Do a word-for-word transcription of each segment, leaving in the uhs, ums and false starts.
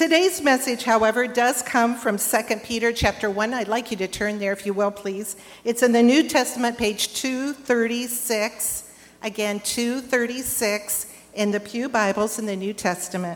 Today's message, however, does come from Second Peter chapter one. I'd like you to turn there, if you will, please. It's in the New Testament, page two thirty-six. Again, two thirty-six in the Pew Bibles in the New Testament.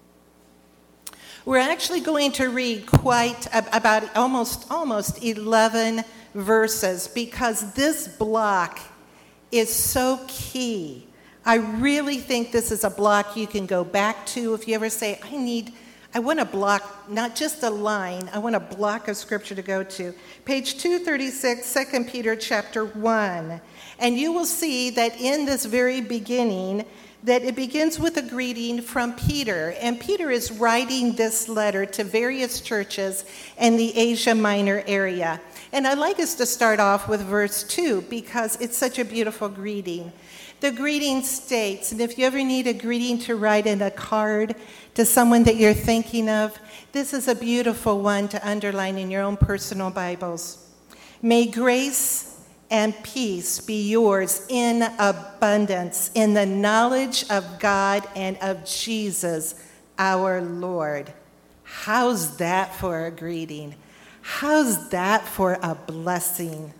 We're actually going to read quite about almost almost eleven verses because this block is so key. I really think this is a block you can go back to if you ever say, I need, I want a block, not just a line, I want a block of scripture to go to. Page two thirty-six, Second Peter chapter one. And you will see that in this very beginning, that it begins with a greeting from Peter. And Peter is writing this letter to various churches in the Asia Minor area. And I'd like us to start off with verse two because it's such a beautiful greeting. The greeting states, and if you ever need a greeting to write in a card to someone that you're thinking of, this is a beautiful one to underline in your own personal Bibles. May grace and peace be yours in abundance in the knowledge of God and of Jesus, our Lord. How's that for a greeting? How's that for a blessing?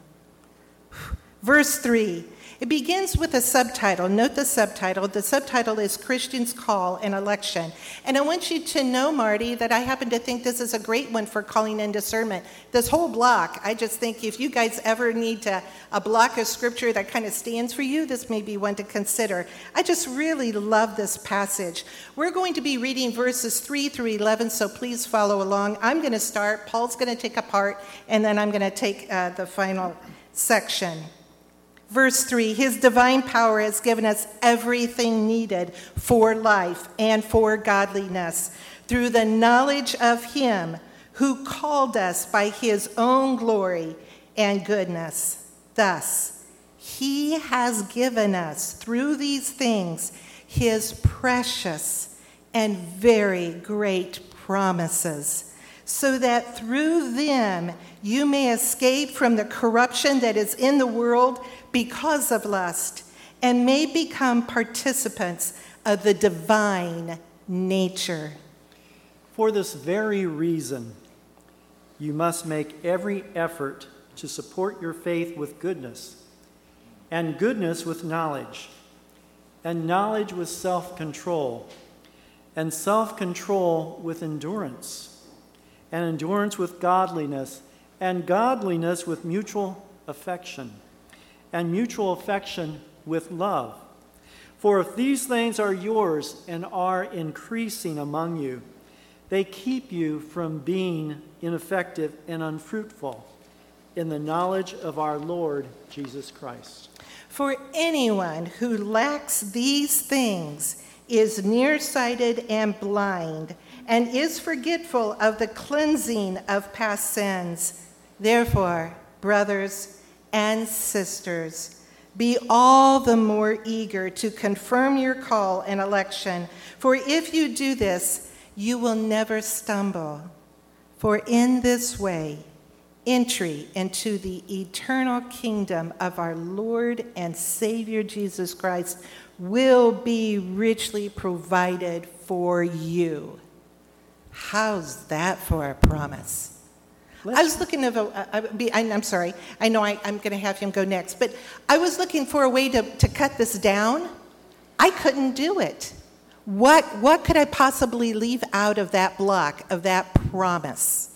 Verse three. It begins with a subtitle. Note the subtitle. The subtitle is Christians' Call and Election. And I want you to know, Marty, that I happen to think this is a great one for calling in discernment. This whole block, I just think if you guys ever need to, a block of scripture that kind of stands for you, this may be one to consider. I just really love this passage. We're going to be reading verses three through eleven, so please follow along. I'm going to start. Paul's going to take a part, and then I'm going to take uh, the final section. Verse three, his divine power has given us everything needed for life and for godliness through the knowledge of him who called us by his own glory and goodness. Thus, he has given us through these things his precious and very great promises, so that through them you may escape from the corruption that is in the world because of lust, and may become participants of the divine nature. For this very reason, you must make every effort to support your faith with goodness, and goodness with knowledge, and knowledge with self-control, and self-control with endurance, and endurance with godliness, and godliness with mutual affection, and mutual affection with love. For if these things are yours and are increasing among you, they keep you from being ineffective and unfruitful in the knowledge of our Lord Jesus Christ. For anyone who lacks these things is nearsighted and blind, and is forgetful of the cleansing of past sins. Therefore, brothers and sisters, be all the more eager to confirm your call and election. For if you do this, you will never stumble. For in this way, entry into the eternal kingdom of our Lord and Savior Jesus Christ will be richly provided for you. How's that for a promise? Let's I was looking at a, I'm sorry, I know I, I'm going to have him go next, but I was looking for a way to, to cut this down. I couldn't do it. What, what could I possibly leave out of that block, of that promise?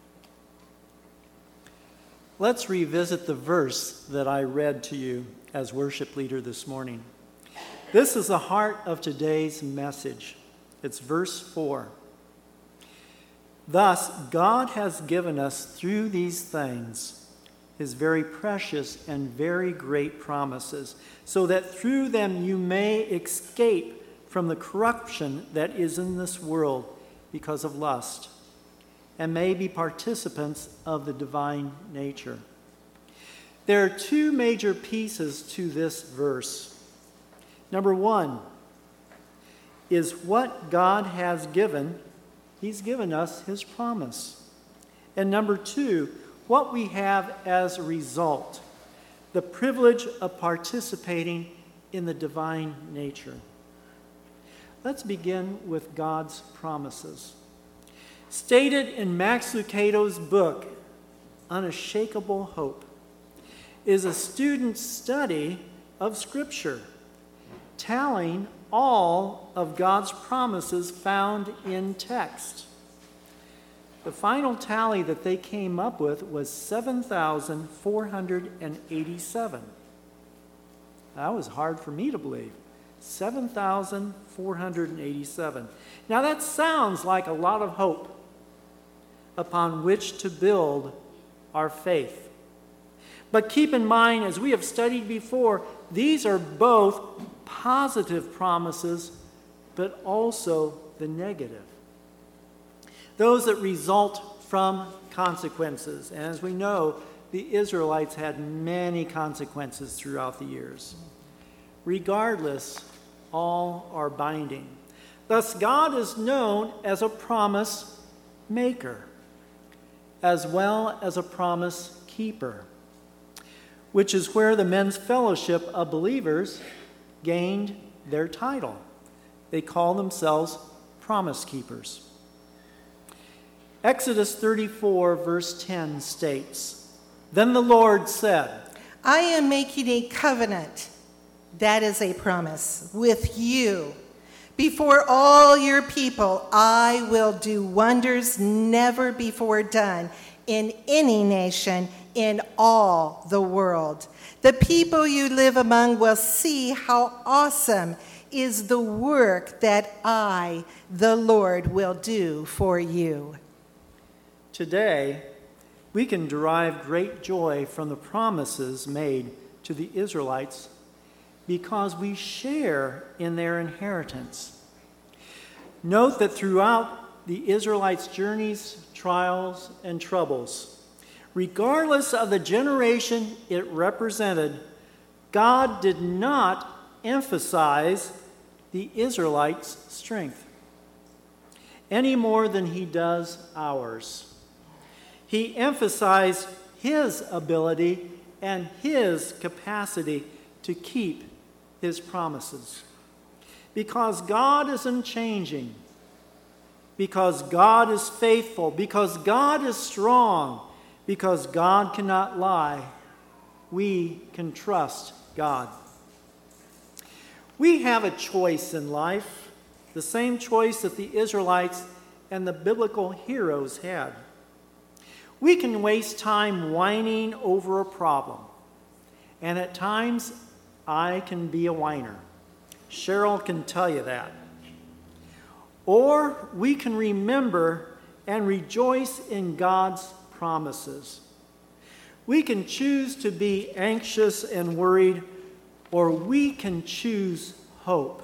Let's revisit the verse that I read to you as worship leader this morning. This is the heart of today's message. It's verse four. Thus, God has given us through these things his very precious and very great promises, so that through them you may escape from the corruption that is in this world because of lust, and may be participants of the divine nature. There are two major pieces to this verse. Number one is what God has given. He's given us his promise. And number two, what we have as a result, the privilege of participating in the divine nature. Let's begin with God's promises. Stated in Max Lucado's book, Unshakable Hope, is a student's study of Scripture, tallying all of God's promises found in text. The final tally that they came up with was seven thousand four hundred eighty-seven. That was hard for me to believe. seven thousand four hundred eighty-seven. Now that sounds like a lot of hope upon which to build our faith. But keep in mind, as we have studied before, these are both positive promises, but also the negative. Those that result from consequences. And as we know, the Israelites had many consequences throughout the years. Regardless, all are binding. Thus, God is known as a promise maker, as well as a promise keeper, which is where the men's fellowship of believers gained their title. They call themselves promise keepers. Exodus thirty-four, verse ten states, "Then the Lord said, I am making a covenant," that is a promise, "with you. Before all your people, I will do wonders never before done in any nation in all the world. The people you live among will see how awesome is the work that I, the Lord, will do for you." Today, we can derive great joy from the promises made to the Israelites because we share in their inheritance. Note that throughout the Israelites' journeys, trials, and troubles, regardless of the generation it represented, God did not emphasize the Israelites' strength any more than he does ours. He emphasized his ability and his capacity to keep his promises. Because God is unchanging, because God is faithful, because God is strong, because God cannot lie, we can trust God. We have a choice in life, the same choice that the Israelites and the biblical heroes had. We can waste time whining over a problem, and at times I can be a whiner. Cheryl can tell you that. Or we can remember and rejoice in God's promises. We can choose to be anxious and worried, or we can choose hope.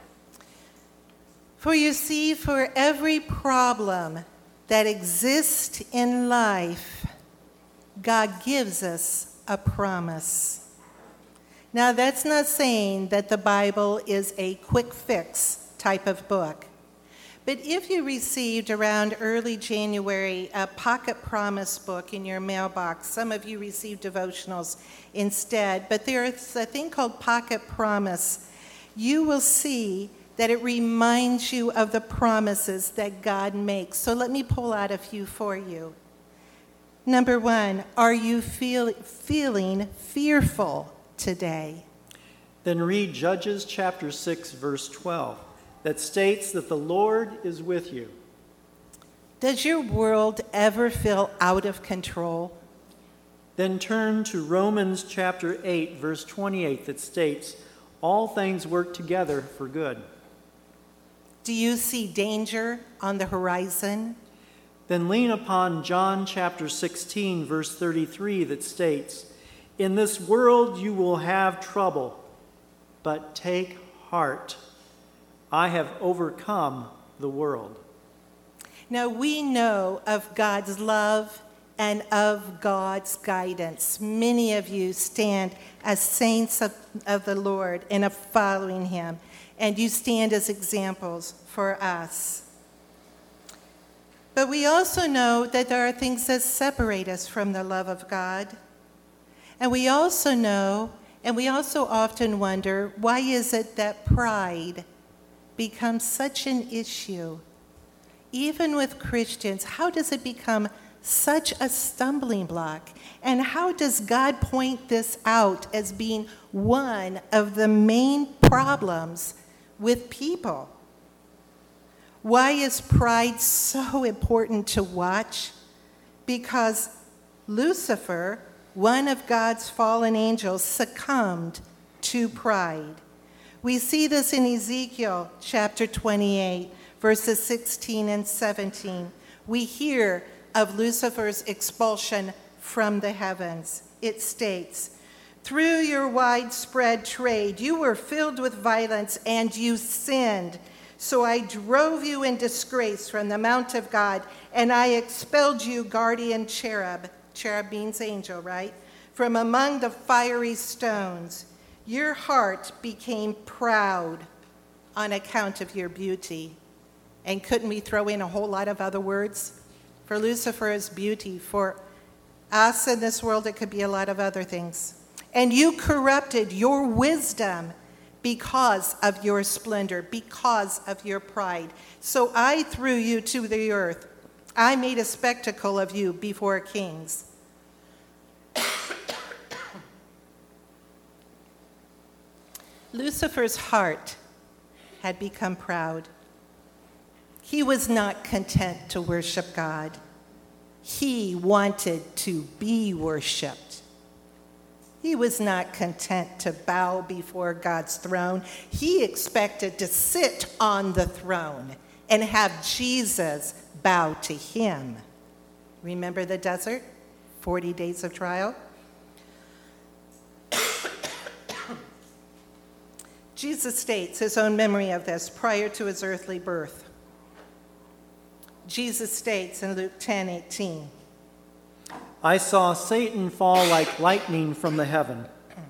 For you see, for every problem that exists in life, God gives us a promise. Now, that's not saying that the Bible is a quick fix type of book. But if you received around early January a pocket promise book in your mailbox, some of you received devotionals instead, but there's a thing called Pocket Promise, you will see that it reminds you of the promises that God makes. So let me pull out a few for you. Number one, are you feel, feeling fearful today? Then read Judges chapter six, verse twelve, that states that the Lord is with you. Does your world ever feel out of control? Then turn to Romans chapter eight, verse twenty-eight, that states, all things work together for good. Do you see danger on the horizon? Then lean upon John chapter sixteen, verse thirty-three, that states, in this world you will have trouble, but take heart. I have overcome the world. Now we know of God's love and of God's guidance. Many of you stand as saints of, of the Lord and of following him, and you stand as examples for us. But we also know that there are things that separate us from the love of God. And we also know, and we also often wonder, why is it that pride becomes such an issue even with Christians, how does it become such a stumbling block? And how does God point this out as being one of the main problems with people? Why is pride so important to watch? Because Lucifer, one of God's fallen angels, succumbed to pride. We see this in Ezekiel chapter twenty-eight, verses sixteen and seventeen. We hear of Lucifer's expulsion from the heavens. It states, "Through your widespread trade, you were filled with violence and you sinned. So I drove you in disgrace from the mount of God, and I expelled you, guardian cherub," cherub means angel, right? "From among the fiery stones. Your heart became proud on account of your beauty." And couldn't we throw in a whole lot of other words? For Lucifer is beauty. For us in this world, it could be a lot of other things. "And you corrupted your wisdom because of your splendor, because of your pride. So I threw you to the earth. I made a spectacle of you before kings." Lucifer's heart had become proud. He was not content to worship God. He wanted to be worshiped. He was not content to bow before God's throne. He expected to sit on the throne and have Jesus bow to him. Remember the desert? forty days of trial? Jesus states his own memory of this prior to his earthly birth. Jesus states in Luke ten eighteen, "I saw Satan fall like lightning from the heaven."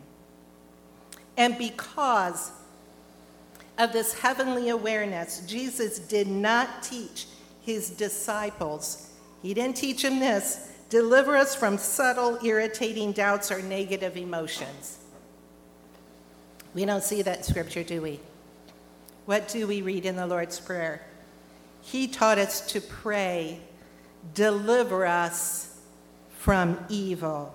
And because of this heavenly awareness, Jesus did not teach his disciples, he didn't teach them this, deliver us from subtle, irritating doubts or negative emotions. We don't see that in Scripture, do we? What do we read in the Lord's Prayer? He taught us to pray, "Deliver us from evil."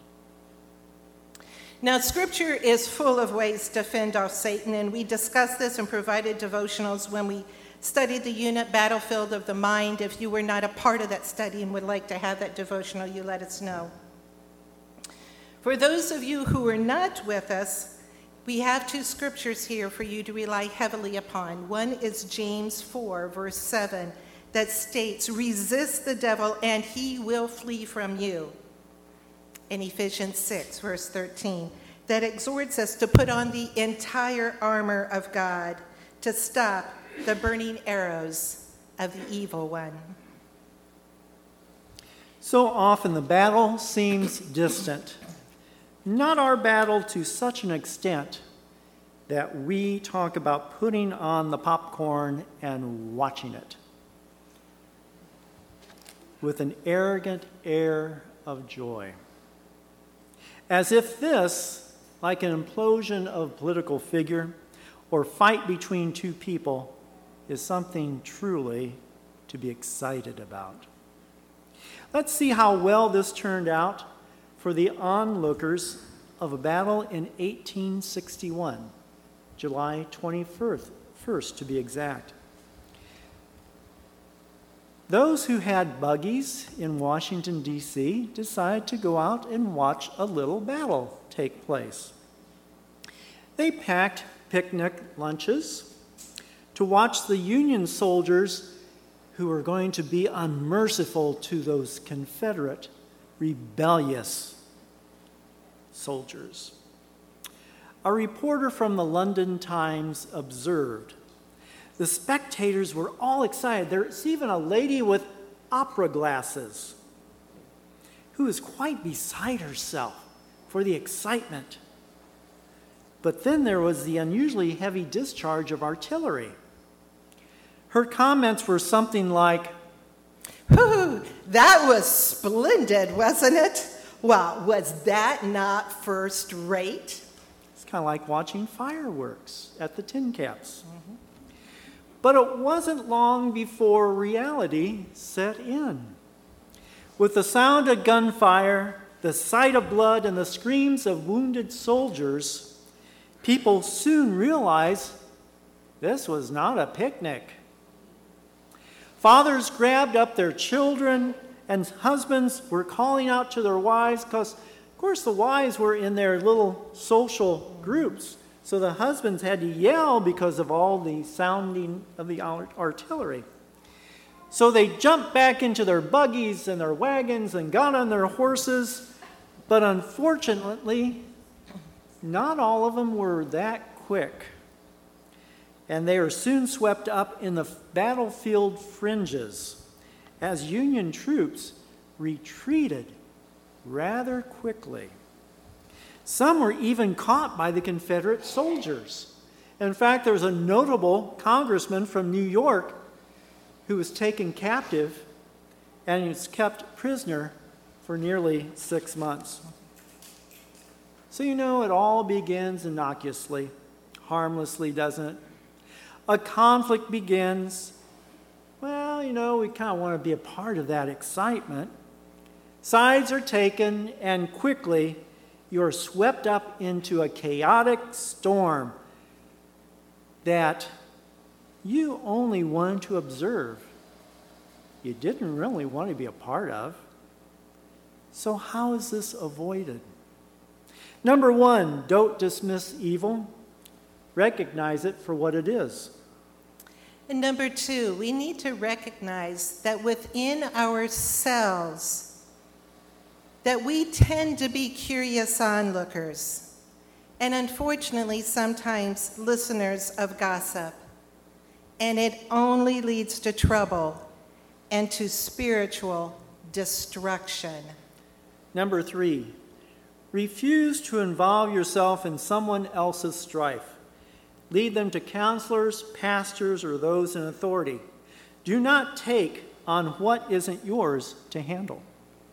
Now, Scripture is full of ways to fend off Satan, and we discussed this and provided devotionals when we studied the unit Battlefield of the Mind. If you were not a part of that study and would like to have that devotional, you let us know. For those of you who are not with us, we have two scriptures here for you to rely heavily upon. One is James four, verse seven, that states, "Resist the devil and he will flee from you." And Ephesians six, verse thirteen, that exhorts us to put on the entire armor of God to stop the burning arrows of the evil one. So often the battle seems distant. Not our battle to such an extent that we talk about putting on the popcorn and watching it with an arrogant air of joy. As if this, like an implosion of political figure or fight between two people, is something truly to be excited about. Let's see how well this turned out for the onlookers of a battle in eighteen sixty-one, July twenty-first to be exact. Those who had buggies in Washington, D C decided to go out and watch a little battle take place. They packed picnic lunches to watch the Union soldiers who were going to be unmerciful to those Confederate rebellious soldiers. A reporter from the London Times observed, the spectators were all excited. There's even a lady with opera glasses who was quite beside herself for the excitement. But then there was the unusually heavy discharge of artillery. Her comments were something like, "Whew, that was splendid, wasn't it? Well, was that not first rate?" It's kind of like watching fireworks at the Tin Caps. Mm-hmm. But it wasn't long before reality set in. With the sound of gunfire, the sight of blood, and the screams of wounded soldiers, people soon realized this was not a picnic. Fathers grabbed up their children, and husbands were calling out to their wives because, of course, the wives were in their little social groups. So the husbands had to yell because of all the sounding of the artillery. So they jumped back into their buggies and their wagons and got on their horses. But unfortunately, not all of them were that quick. And they were soon swept up in the battlefield fringes as Union troops retreated rather quickly. Some were even caught by the Confederate soldiers. In fact, there was a notable congressman from New York who was taken captive and was kept prisoner for nearly six months. So you know, it all begins innocuously, harmlessly, doesn't it? A conflict begins. Well, you know, we kind of want to be a part of that excitement. Sides are taken, and quickly you're swept up into a chaotic storm that you only wanted to observe. You didn't really want to be a part of. So how is this avoided? Number one, don't dismiss evil. Recognize it for what it is. And number two, we need to recognize that within ourselves, that we tend to be curious onlookers, and unfortunately sometimes listeners of gossip. And it only leads to trouble and to spiritual destruction. Number three, refuse to involve yourself in someone else's strife. Lead them to counselors, pastors, or those in authority. Do not take on what isn't yours to handle.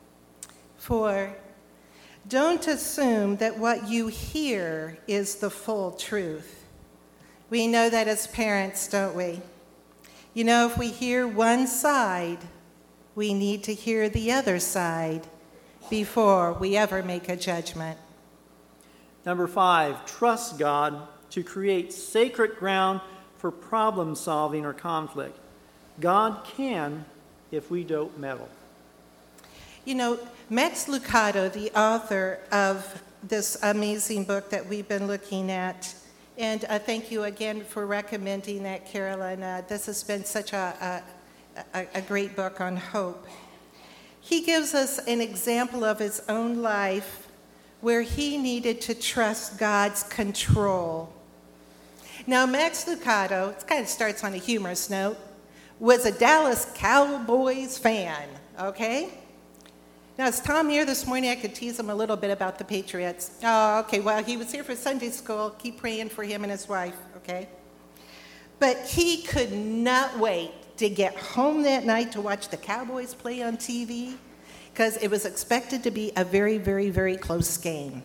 Four, don't assume that what you hear is the full truth. We know that as parents, don't we? You know, if we hear one side, we need to hear the other side before we ever make a judgment. Number five, trust God to create sacred ground for problem solving or conflict. God can if we don't meddle. You know, Max Lucado, the author of this amazing book that we've been looking at, and uh, thank you again for recommending that, Carolyn. Uh, this has been such a, a, a great book on hope. He gives us an example of his own life where he needed to trust God's control. Now, Max Lucado, it kind of starts on a humorous note, was a Dallas Cowboys fan, okay? Now, is Tom here this morning? I could tease him a little bit about the Patriots. Oh, okay, well, he was here for Sunday school. Keep praying for him and his wife, okay? But he could not wait to get home that night to watch the Cowboys play on T V because it was expected to be a very, very, very close game.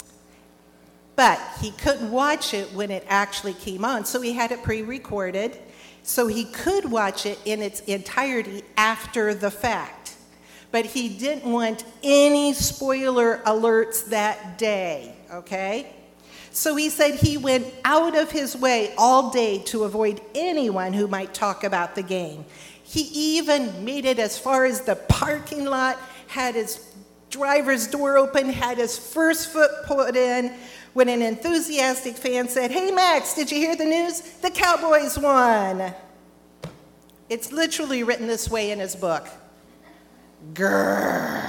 But he couldn't watch it when it actually came on, so he had it pre-recorded, so he could watch it in its entirety after the fact. But he didn't want any spoiler alerts that day, okay? So he said he went out of his way all day to avoid anyone who might talk about the game. He even made it as far as the parking lot, had his driver's door open, had his first foot put in, when an enthusiastic fan said, "Hey, Max, did you hear the news? The Cowboys won." It's literally written this way in his book. Grrr.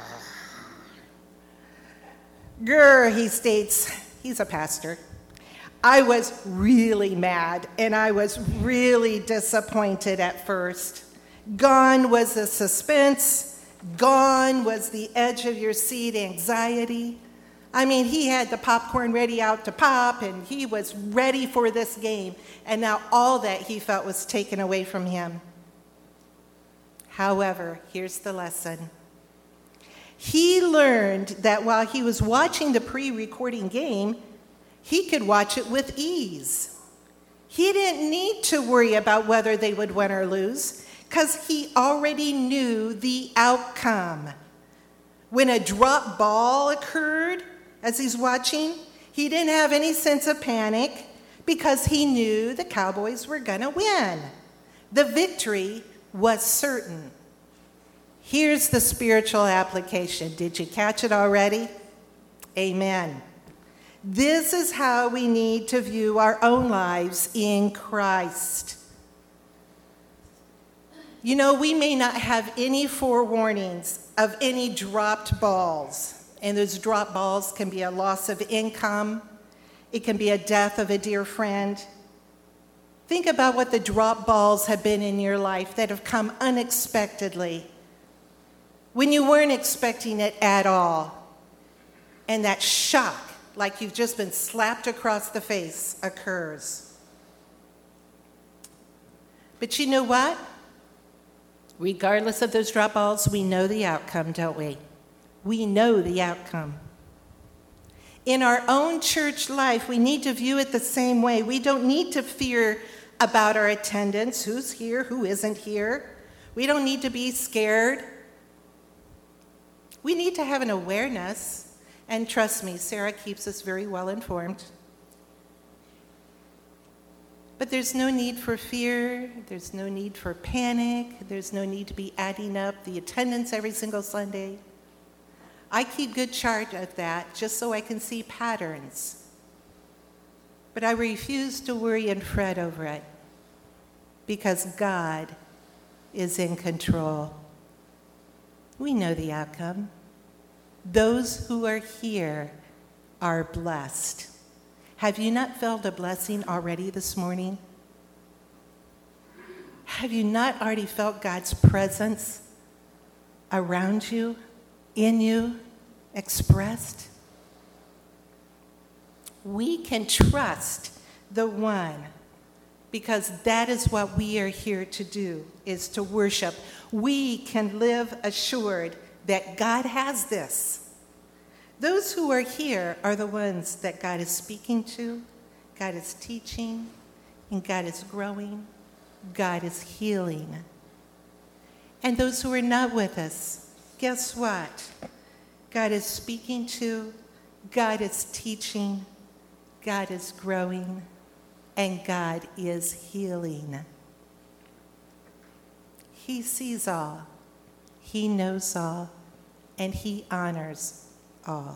Grrr, he states, he's a pastor. I was really mad, and I was really disappointed at first. Gone was the suspense. Gone was the edge of your seat anxiety. I mean, he had the popcorn ready out to pop, and he was ready for this game. And now all that he felt was taken away from him. However, here's the lesson. He learned that while he was watching the pre-recording game, he could watch it with ease. He didn't need to worry about whether they would win or lose because he already knew the outcome. When a drop ball occurred as he's watching, he didn't have any sense of panic because he knew the Cowboys were going to win. The victory was certain. Here's the spiritual application. Did you catch it already? Amen. This is how we need to view our own lives in Christ. You know, we may not have any forewarnings of any dropped balls. And those dropped balls can be a loss of income. It can be a death of a dear friend. Think about what the drop balls have been in your life that have come unexpectedly, when you weren't expecting it at all. And that shock, like you've just been slapped across the face, occurs. But you know what? Regardless of those drop balls, we know the outcome, don't we? We know the outcome. In our own church life, we need to view it the same way. We don't need to fear about our attendance, who's here, who isn't here. We don't need to be scared. We need to have an awareness, and trust me, Sarah keeps us very well informed. But there's no need for fear, there's no need for panic, there's no need to be adding up the attendance every single Sunday. I keep good chart of that just so I can see patterns. But I refuse to worry and fret over it because God is in control. We know the outcome. Those who are here are blessed. Have you not felt a blessing already this morning? Have you not already felt God's presence around you, in you, expressed? We can trust the one because that is what we are here to do, is to worship. We can live assured that God has this. Those who are here are the ones that God is speaking to, God is teaching, and God is growing, God is healing. And those who are not with us, guess what? God is speaking to, God is teaching, God is growing, and God is healing. He sees all, He knows all, and He honors all.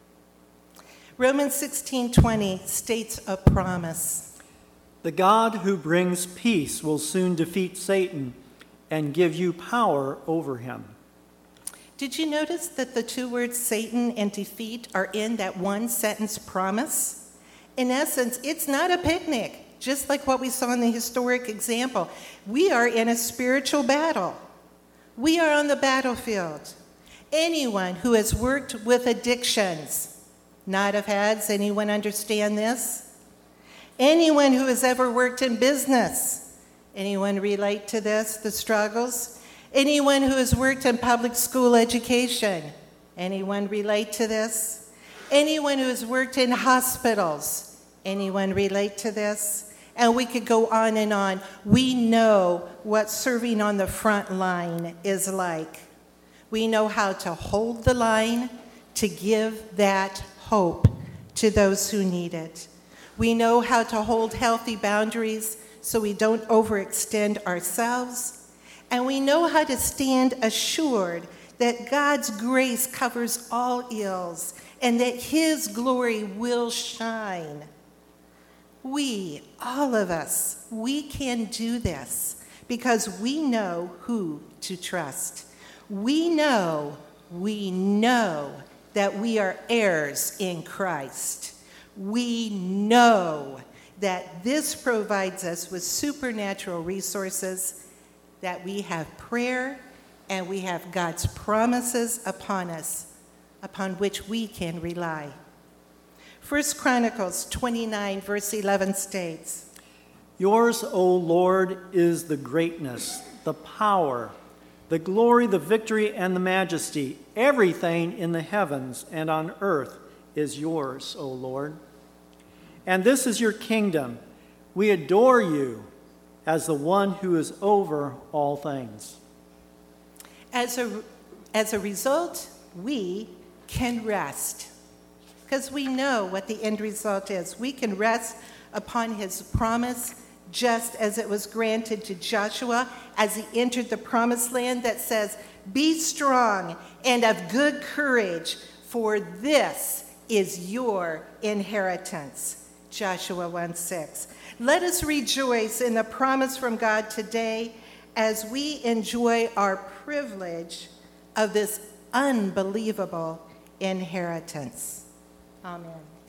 Romans sixteen twenty states a promise. The God who brings peace will soon defeat Satan and give you power over him. Did you notice that the two words Satan and defeat are in that one sentence promise? In essence, it's not a picnic, just like what we saw in the historic example. We are in a spiritual battle. We are on the battlefield. Anyone who has worked with addictions, not have had, anyone understand this? Anyone who has ever worked in business, anyone relate to this, the struggles? Anyone who has worked in public school education, anyone relate to this? Anyone who has worked in hospitals, anyone relate to this? And we could go on and on. We know what serving on the front line is like. We know how to hold the line, to give that hope to those who need it. We know how to hold healthy boundaries so we don't overextend ourselves. And we know how to stand assured that God's grace covers all ills and that His glory will shine. We, all of us, we can do this because we know who to trust. We know, we know that we are heirs in Christ. We know that this provides us with supernatural resources, that we have prayer, and we have God's promises upon us, upon which we can rely. First Chronicles twenty-nine, verse eleven states, Yours, O Lord, is the greatness, the power, the glory, the victory, and the majesty. Everything in the heavens and on earth is yours, O Lord. And this is your kingdom. We adore you as the one who is over all things. As a, as a result, we can rest because we know what the end result is. We can rest upon his promise just as it was granted to Joshua as he entered the promised land that says, "Be strong and of good courage, for this is your inheritance." Joshua one six. Let us rejoice in the promise from God today as we enjoy our privilege of this unbelievable inheritance. Amen.